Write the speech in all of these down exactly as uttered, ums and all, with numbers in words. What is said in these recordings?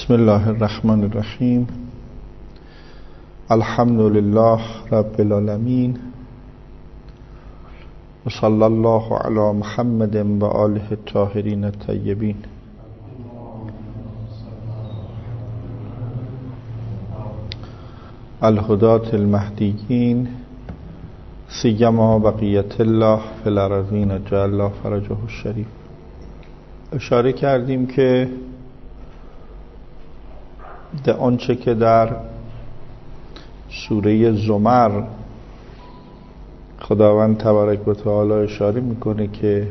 بسم الله الرحمن الرحیم. الحمد لله رب العالمین و صلی الله علی محمد و آله الطاهرین الطیبین. الهداة المهدیین سیما بقیت الله فی الارضین جعل الله فرجه الشریف. اشاره کردیم که در آنچه که در سوره زمر خداوند تبارک و تعالی اشاره میکنه که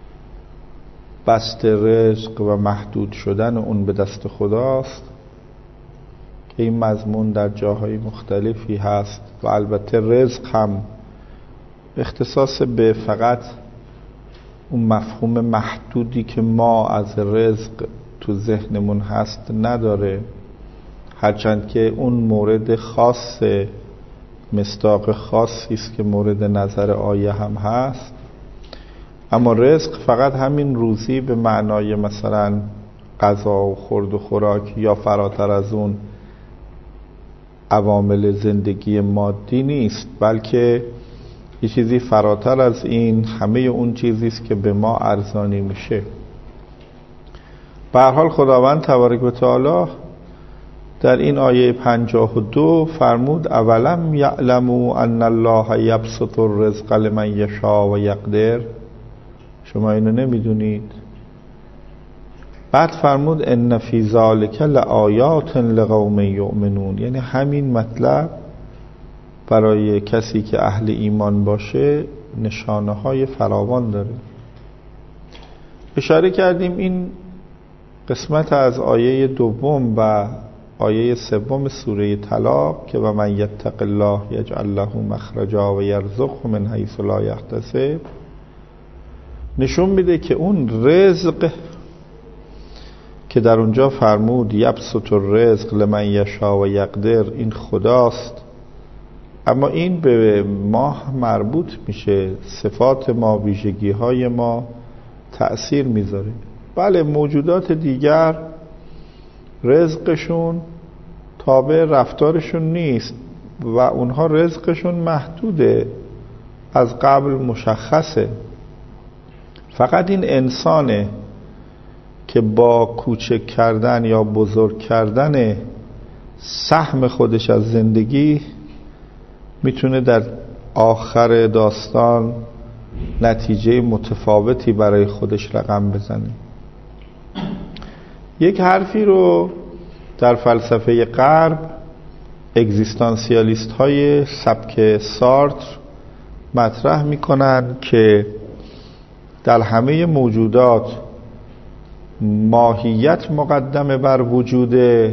بسط رزق و محدود شدن اون به دست خداست، که این مضمون در جاهای مختلفی هست و البته رزق هم اختصاص به فقط اون مفهوم محدودی که ما از رزق تو ذهنمون هست نداره، هرچند که اون مورد خاص مصداق خاصی است که مورد نظر آیه هم هست. اما رزق فقط همین روزی به معنای مثلا غذا و خورد و خوراک یا فراتر از اون عوامل زندگی مادی نیست، بلکه یه چیزی فراتر از این، همه اون چیزی است که به ما ارزانی میشه. به هر حال خداوند تبارک و تعالی در این آیه پنجاه و دو فرمود اولم یعلموا ان الله یبسط الرزق لمن یشاء و یقدر. شما اینو نمیدونید؟ بعد فرمود ان فی ذلک لآیات لقوم یؤمنون. یعنی همین مطلب برای کسی که اهل ایمان باشه نشانه های فراوان داره. اشاره کردیم این قسمت از آیه دوم و آیه سوم سوره طلاق که و من یتق الله یجعل له مخرجا و یرزقه من حیث لا یحتسب نشون میده که اون رزق که در اونجا فرمود یبسط الرزق لمن یشاء و یقدر، این خداست، اما این به ما مربوط میشه، صفات ما، ویژگی های ما تأثیر میذاره. بله موجودات دیگر رزقشون تابع رفتارشون نیست و اونها رزقشون محدوده، از قبل مشخصه. فقط این انسانه که با کوچک کردن یا بزرگ کردن سهم خودش از زندگی میتونه در آخر داستان نتیجه متفاوتی برای خودش رقم بزنه. یک حرفی رو در فلسفه غرب اگزیستانسیالیست های سبک سارتر مطرح میکنن که در همه موجودات ماهیت مقدمه بر وجود،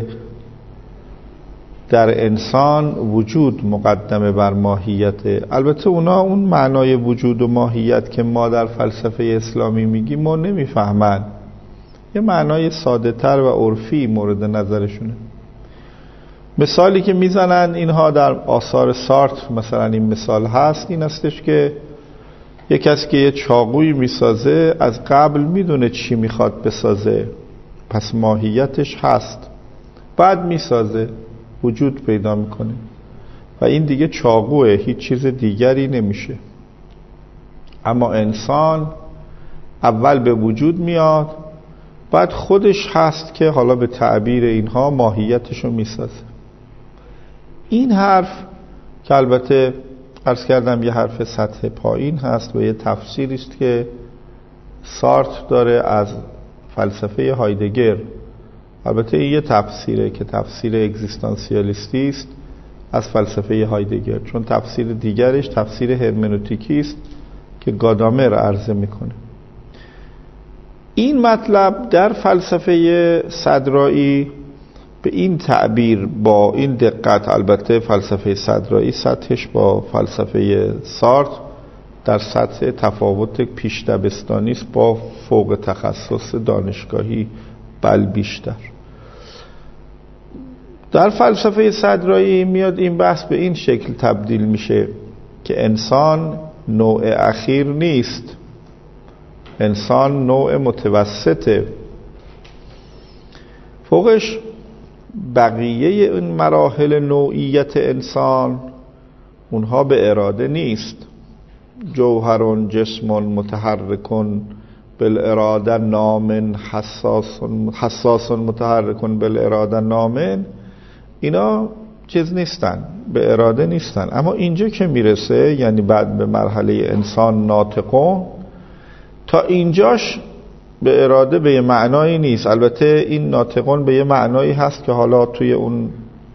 در انسان وجود مقدمه بر ماهیت. البته اونا اون معنای وجود و ماهیت که ما در فلسفه اسلامی میگیم ما نمیفهمن، یه معنای ساده تر و عرفی مورد نظرشونه. مثالی که میزنن اینها در آثار سارتر، مثلا این مثال هست، این هستش که یک کسی که یه چاقوی میسازه از قبل میدونه چی میخواد بسازه، پس ماهیتش هست، بعد میسازه، وجود پیدا میکنه و این دیگه چاقوه، هیچ چیز دیگری نمیشه. اما انسان اول به وجود میاد، بعد خودش هست که حالا به تعبیر اینها ماهیتشو میسازه. این حرف که البته عرض کردم یه حرف سطح پایین هست و یه تفسیری است که سارتر داره از فلسفه هایدگر. البته این یه تفسیره که تفسیر اگزیستانسیالیستی است از فلسفه هایدگر، چون تفسیر دیگرش تفسیر هرمنوتیکی است که گادامر عرضه میکنه. این مطلب در فلسفه صدرایی به این تعبیر با این دقت، البته فلسفه صدرایی سطحش با فلسفه سارتر در سطح تفاوت پیش دبستانی است با فوق تخصص دانشگاهی بل بیشتر. در فلسفه صدرایی میاد این بحث به این شکل تبدیل میشه که انسان نوع اخیر نیست، انسان نوع متوسطه. فوقش بقیه این مراحل نوعیت انسان اونها به اراده نیست. جوهرون جسمون متحرکون بالاراده نامن حساسون حساسون متحرکون بالاراده نامن، اینا چیز نیستن، به اراده نیستن. اما اینجا که میرسه، یعنی بعد به مرحله انسان ناطقون، تا اینجاش به اراده به یه معنایی نیست. البته این ناطقون به یه معنایی هست که حالا توی اون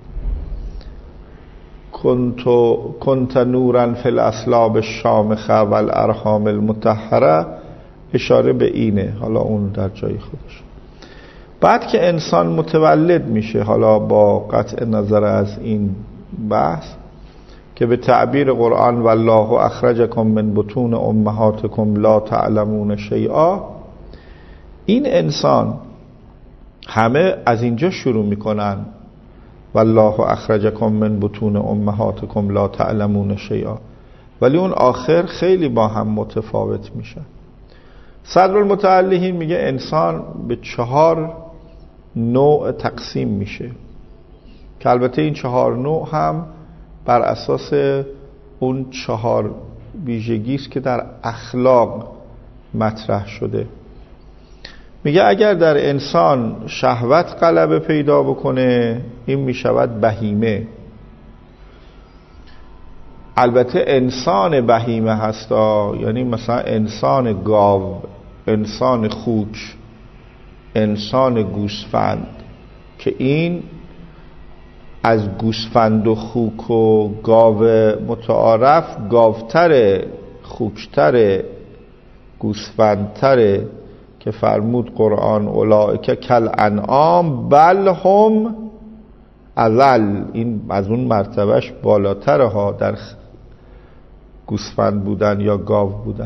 کنتو کنت نورا فی الاصلاب الشامخه و الارحام المطهره اشاره به اینه، حالا اون در جای خودش. بعد که انسان متولد میشه، حالا با قطع نظر از این بحث که به تعبیر قرآن والله اخرجکم من بطون امهاتکم لا تعلمون شیئا، این انسان همه از اینجا شروع میکنن والله اخرجکم من بطون امهاتکم لا تعلمون شیئا، ولی اون آخر خیلی با هم متفاوت میشه. صدر المتعلیحین میگه انسان به چهار نوع تقسیم میشه که البته این چهار نوع هم بر اساس اون چهار ویژگی است که در اخلاق مطرح شده. میگه اگر در انسان شهوت غلبه پیدا بکنه، این میشود بهیمه. البته انسان بهیمه هستا، یعنی مثلا انسان گاو، انسان خوک، انسان گوسفند، که این از گوسفند و خوک و گاو متعارف گاوتره، خوکتره، گوسفندتره، که فرمود قرآن اولئک کالانعام بل هم اضل. این از اون مرتبهش بالاتره ها در گوسفند بودن یا گاو بودن.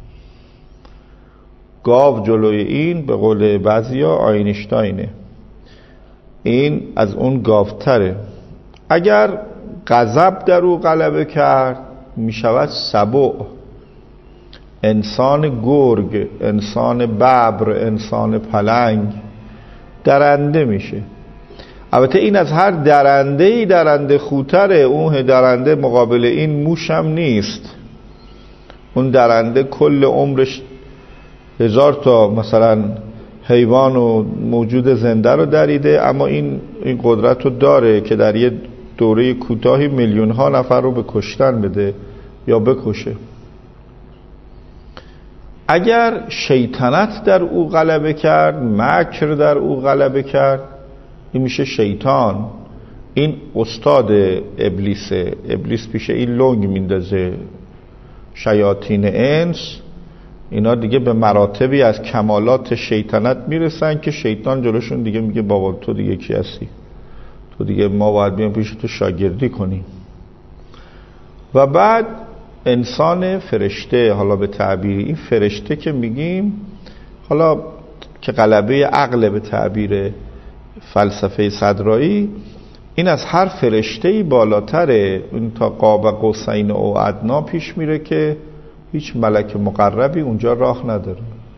گاو جلوی این به قول بعضیا آینشتاینه، این از اون گاوتره. اگر غضب در او غلبه کرد می شود سبع، انسان گرگ، انسان ببر، انسان پلنگ، درنده میشه. البته این از هر درنده‌ای درنده خوتره، اون درنده مقابل این موشم نیست. اون درنده کل عمرش هزار تا مثلا حیوان و موجود زنده رو دریده، اما این این قدرت رو داره که در یه دوره کوتاهی میلیون ها نفر رو به کشتن بده یا بکشه. اگر شیطنت در او غلبه کرد، مکر در او غلبه کرد، این میشه شیطان. این استاد ابلیسه، ابلیس پیشه این لنگ میندازه. شیاطین انس اینا دیگه به مراتبی از کمالات شیطنت میرسن که شیطان جلوشون دیگه میگه بابا تو دیگه کی هستی، تو دیگه ما باید بیام پیش تو شاگردی کنیم. و بعد انسان فرشته، حالا به تعبیر این فرشته که میگیم، حالا که غلبه عقل به تعبیر فلسفه صدرایی، این از هر فرشته‌ای بالاتره، این تا قاب قوسین او ادنا پیش میره که هیچ ملک مقربی اونجا راه نداره.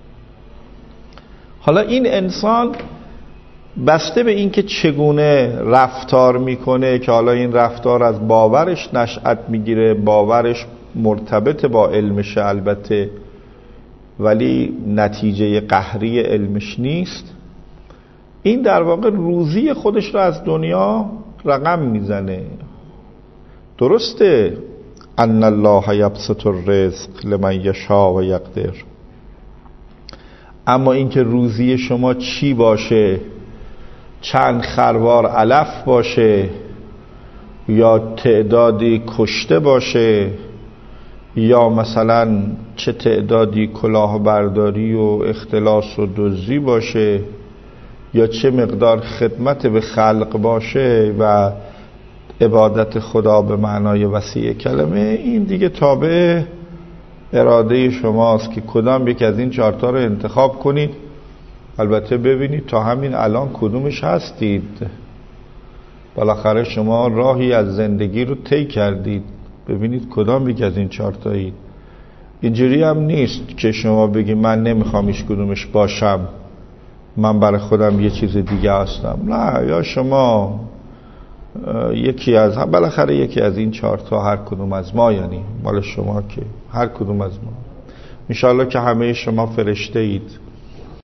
حالا این انسان بسته به این که چگونه رفتار میکنه، که حالا این رفتار از باورش نشأت میگیره، باورش مرتبط با علمش البته، ولی نتیجه قهری علمش نیست، این در واقع روزی خودش را از دنیا رقم میزنه. درسته ان الله یبسط الرزق لمن یشاء و یقدر، اما اینکه روزی شما چی باشه، چند خروار علف باشه یا تعدادی کشته باشه یا مثلا چه تعدادی کلاهبرداری و اختلاس و دزدی باشه یا چه مقدار خدمت به خلق باشه و عبادت خدا به معنای وسیع کلمه، این دیگه تابع اراده شماست که کدام یک از این چهارتا رو انتخاب کنید. البته ببینید تا همین الان کدومش هستید، بالاخره شما راهی از زندگی رو طی کردید، ببینید کدام یک از این چهارتایید. اینجوری هم نیست که شما بگی من نمیخوام هیچ کدومش باشم، من برای خودم یه چیز دیگه هستم. نه، یا شما یکی از بالاخره یکی از این چهار تا هر کدوم از ما، یعنی مال شما که هر کدوم از ما، انشاءالله که همه شما فرشته اید